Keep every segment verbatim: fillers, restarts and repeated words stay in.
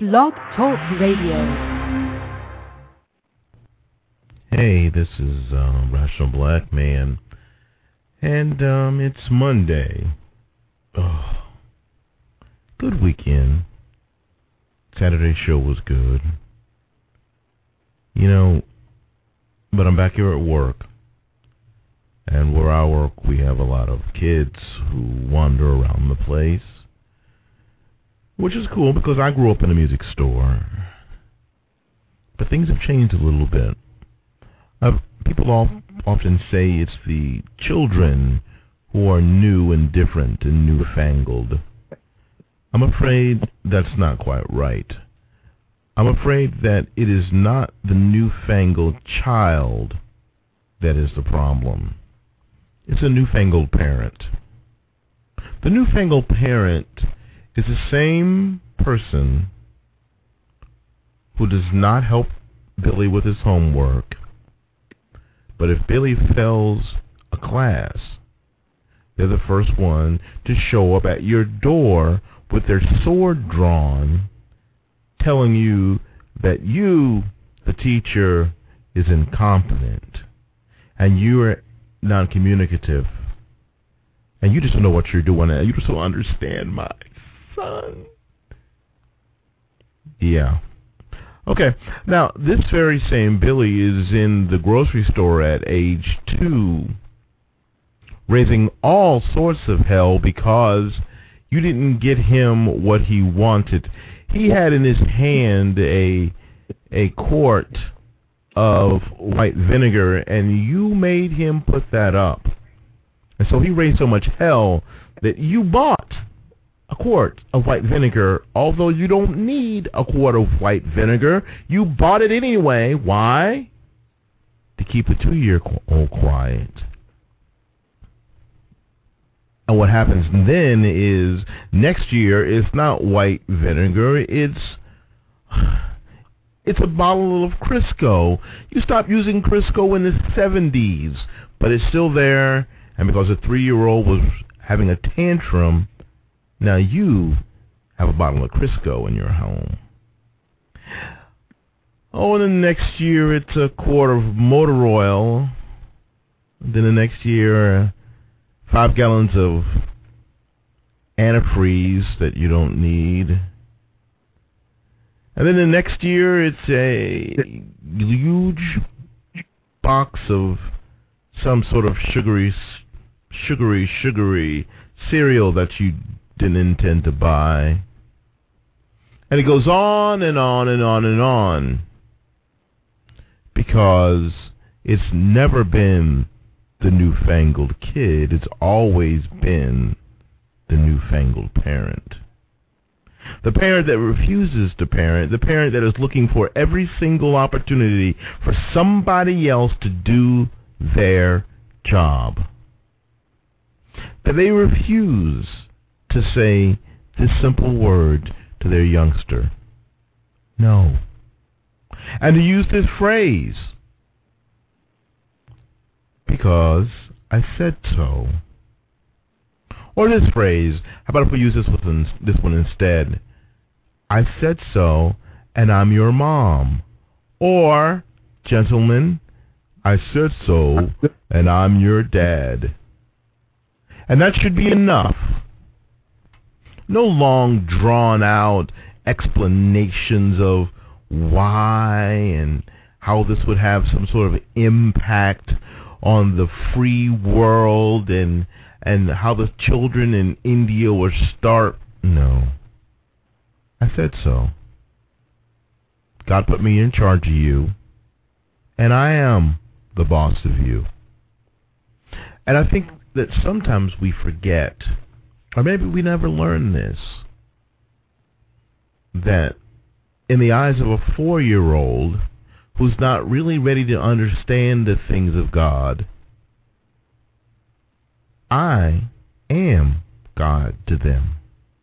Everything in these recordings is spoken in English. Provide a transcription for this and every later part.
Blog Talk Radio. Hey, this is uh, Rational Black Man, and um, it's Monday. Oh, good weekend. Saturday show was good. You know, but I'm back here at work, and where I work, we have a lot of kids who wander around the place, which is cool because I grew up in a music store. But things have changed a little bit. Uh, people all, often say it's the children who are new and different and newfangled. I'm afraid that's not quite right. I'm afraid that it is not the newfangled child that is the problem. It's a newfangled parent. The newfangled parent is the same person who does not help Billy with his homework, but if Billy fails a class, they're the first one to show up at your door with their sword drawn, telling you that you, the teacher, is incompetent, and you're non-communicative, and you just don't know what you're doing, and you just don't understand my son. Yeah. Okay. Now, this very same Billy is in the grocery store at age two, raising all sorts of hell because you didn't get him what he wanted. He had in his hand a a quart of white vinegar, and you made him put that up. And so he raised so much hell that you bought a quart of white vinegar, although you don't need a quart of white vinegar. You bought it anyway. Why? To keep the two-year-old quiet. And what happens then is next year it's not white vinegar, it's it's a bottle of Crisco. You stopped using Crisco in the seventies, but it's still there, and because a three-year-old was having a tantrum, now you have a bottle of Crisco in your home. Oh, and then the next year it's a quart of motor oil. Then the next year, five gallons of antifreeze that you don't need. And then the next year it's a huge box of some sort of sugary, sugary, sugary cereal that you didn't intend to buy. And it goes on and on and on and on, because it's never been the newfangled kid. It's always been the newfangled parent. The parent that refuses to parent, the parent that is looking for every single opportunity for somebody else to do their job. That they refuse to say this simple word to their youngster: no. And to use this phrase: because I said so. Or this phrase: how about if we use this one, this one instead? I said so, and I'm your mom. Or, gentlemen, I said so, and I'm your dad. And that should be enough. No long, drawn-out explanations of why and how this would have some sort of impact on the free world and and how the children in India will start. No. I said so. God put me in charge of you, and I am the boss of you. And I think that sometimes we forget, or maybe we never learn this, that in the eyes of a four-year-old who's not really ready to understand the things of God, I am God to them.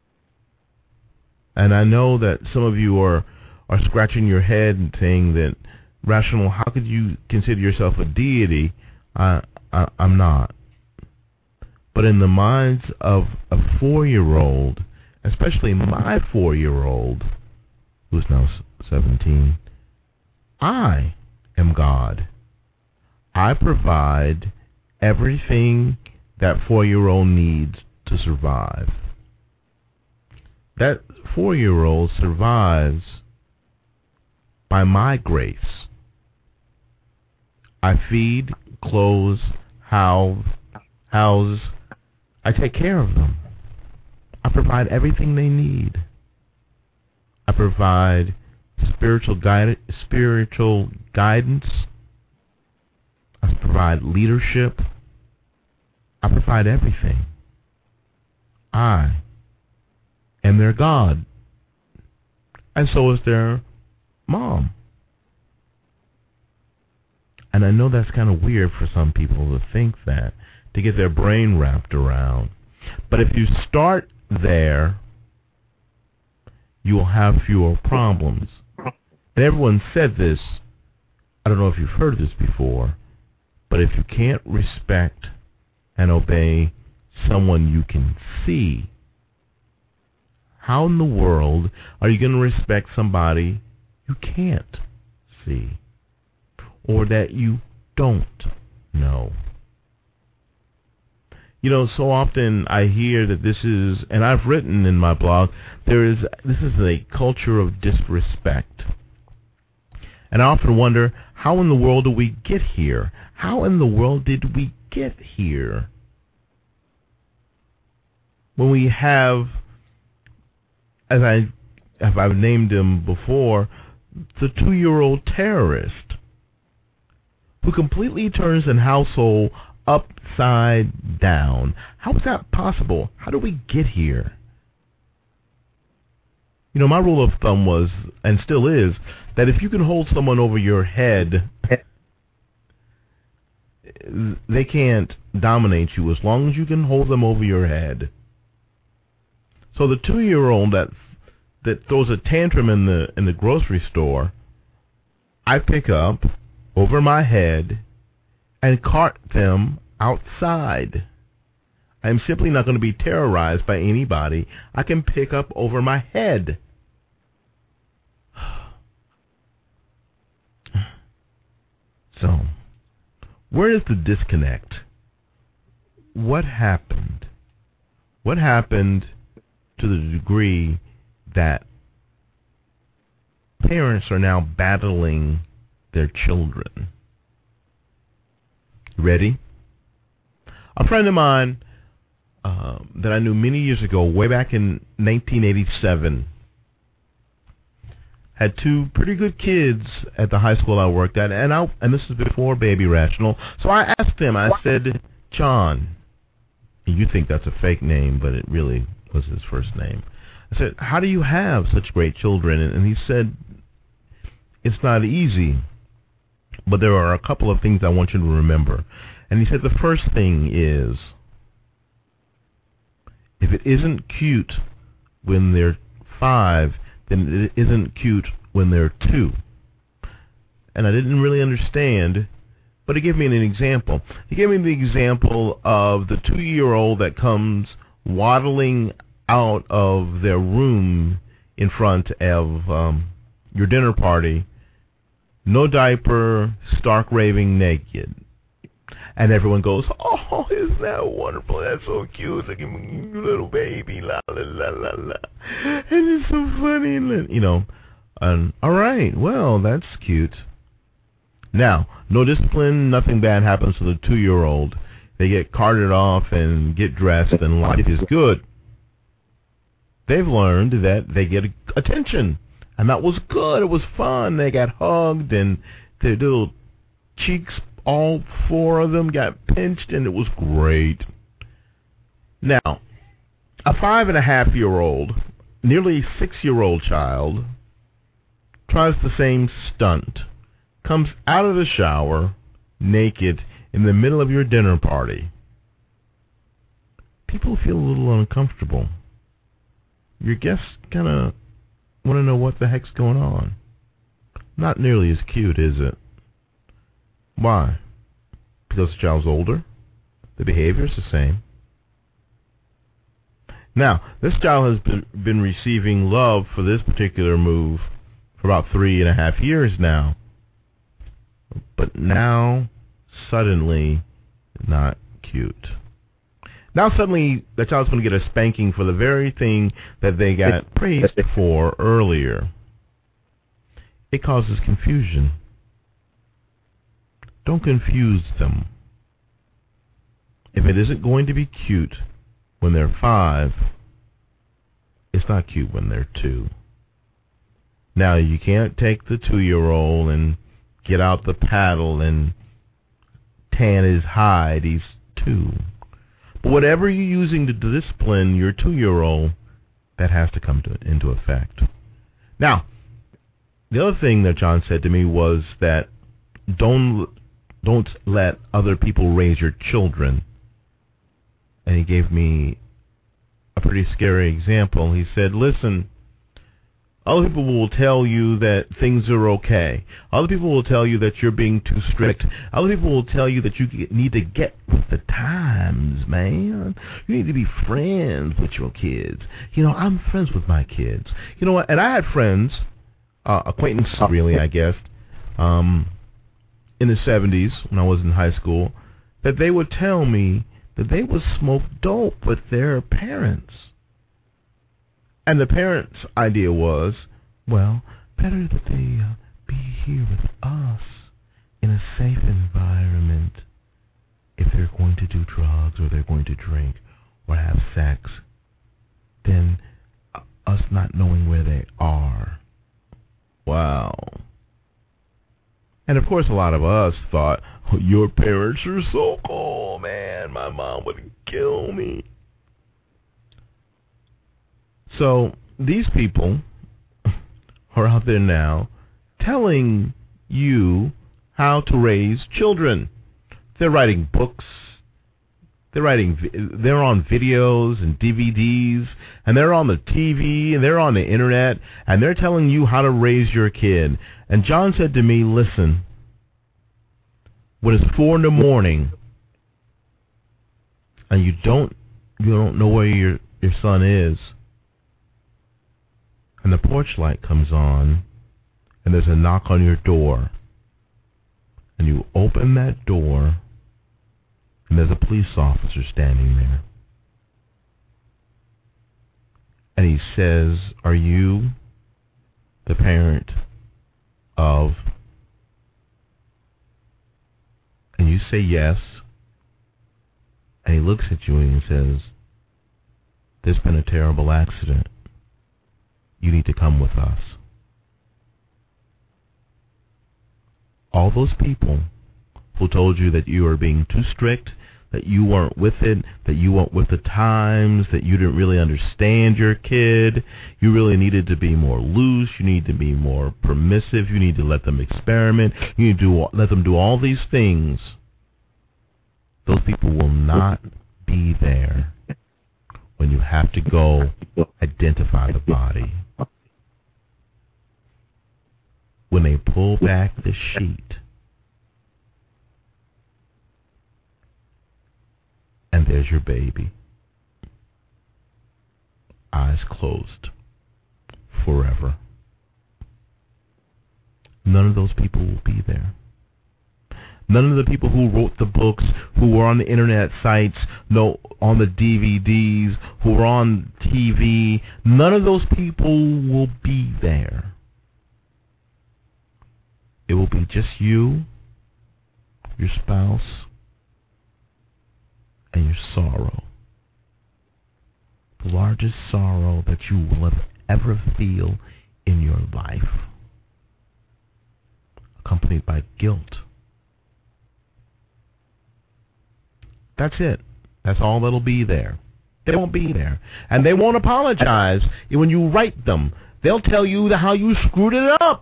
And I know that some of you are, are scratching your head and saying that, Rational, how could you consider yourself a deity? I, I, I'm not. But in the minds of a four-year-old, especially my four-year-old, who's now seventeen, I am God. I provide everything that four-year-old needs to survive. That four-year-old survives by my grace. I feed, clothe, house, house. I take care of them. I provide everything they need. I provide spiritual guide, spiritual guidance. I provide leadership. I provide everything. I am their God. And so is their mom. And I know that's kind of weird for some people to think that, to get their brain wrapped around. But if you start there, you will have fewer problems. And everyone said this, I don't know if you've heard this before, but if you can't respect and obey someone you can see, how in the world are you going to respect somebody you can't see or that you don't know? You know, so often I hear that this is, and I've written in my blog, there is this is a culture of disrespect. And I often wonder, how in the world do we get here? How in the world did we get here? When we have, as I as I've named him before, the two-year-old terrorist who completely turns an household upside down. How is that possible? How do we get here? You know, my rule of thumb was, and still is, that if you can hold someone over your head, they can't dominate you as long as you can hold them over your head. So the two-year-old that that throws a tantrum in the in the grocery store, I pick up over my head and cart them outside. I'm simply not going to be terrorized by anybody I can pick up over my head. So, where is the disconnect? What happened? What happened to the degree that parents are now battling their children? Ready? A friend of mine uh, that I knew many years ago, way back in nineteen eighty-seven, had two pretty good kids at the high school I worked at, and I, and this is before Baby Rational. So I asked him, I said, John, you think that's a fake name, but it really was his first name. I said, how do you have such great children? And he said, it's not easy, but there are a couple of things I want you to remember. And he said the first thing is, if it isn't cute when they're five, then it isn't cute when they're two. And I didn't really understand, but he gave me an example. He gave me the example of the two-year-old that comes waddling out of their room in front of um, your dinner party, no diaper, stark raving naked. And everyone goes, oh, isn't that wonderful? That's so cute. Look at me, little baby, la, la, la, la, la. And it's so funny. You know, and, all right, well, that's cute. Now, no discipline, nothing bad happens to the two-year-old. They get carted off and get dressed, and life is good. They've learned that they get attention, and that was good. It was fun. They got hugged, and their little cheeks, all four of them got pinched, and it was great. Now, a five and a half year old, nearly six year old child tries the same stunt, comes out of the shower naked in the middle of your dinner party. People feel a little uncomfortable. Your guests kind of want to know what the heck's going on. Not nearly as cute, is it? Why? Because the child's older? The behavior's the same. Now, this child has been, been receiving love for this particular move for about three and a half years now. But now, suddenly, not cute. Now suddenly, the child's going to get a spanking for the very thing that they got praised for earlier. It causes confusion. Don't confuse them. If it isn't going to be cute when they're five, it's not cute when they're two. Now, you can't take the two-year-old and get out the paddle and tan his hide. He's two. But whatever you're using to discipline your two-year-old, that has to come to, into effect. Now, the other thing that John said to me was that don't don't let other people raise your children. And he gave me a pretty scary example. He said, listen, other people will tell you that things are okay. Other people will tell you that you're being too strict. Other people will tell you that you need to get with the times, man. You need to be friends with your kids. You know, I'm friends with my kids. You know what? And I had friends, uh, acquaintances really, I guess, um, in the seventies when I was in high school, that they would tell me that they would smoke dope with their parents. And the parents' idea was, well, better that they uh, be here with us in a safe environment if they're going to do drugs or they're going to drink or have sex than uh, us not knowing where they are. Wow. And of course, a lot of us thought, oh, your parents are so cool, man. My mom would kill me. So these people are out there now telling you how to raise children. They're writing books. They're writing. They're on videos and D V Ds, and they're on the T V, and they're on the internet, and they're telling you how to raise your kid. And John said to me, listen, when it's four in the morning, and you don't you don't know where your your son is, and the porch light comes on, and there's a knock on your door, and you open that door, and there's a police officer standing there. And he says, are you the parent of... And you say yes, and he looks at you and says, there's been a terrible accident. You need to come with us. All those people who told you that you were being too strict, that you weren't with it, that you weren't with the times, that you didn't really understand your kid, you really needed to be more loose, you need to be more permissive, you need to let them experiment, you need to do, let them do all these things. Those people will not be there when you have to go identify the body. When they pull back the sheet and there's your baby, eyes closed, forever. None of those people will be there. None of the people who wrote the books, who were on the internet sites, no, on the D V Ds, who were on T V, none of those people will be there. It will be just you, your spouse, and your sorrow. The largest sorrow that you will ever feel in your life, accompanied by guilt. That's it. That's all that'll be there. They won't be there. And they won't apologize when you write them. They'll tell you how you screwed it up.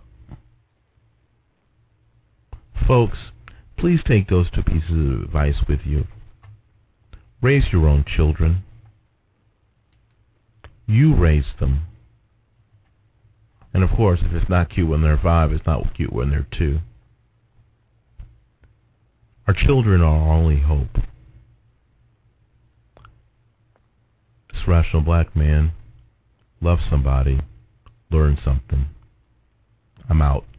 Folks, please take those two pieces of advice with you. Raise your own children. You raise them. And of course, if it's not cute when they're five, it's not cute when they're two. Our children are our only hope. This rational black man, love somebody, learn something. out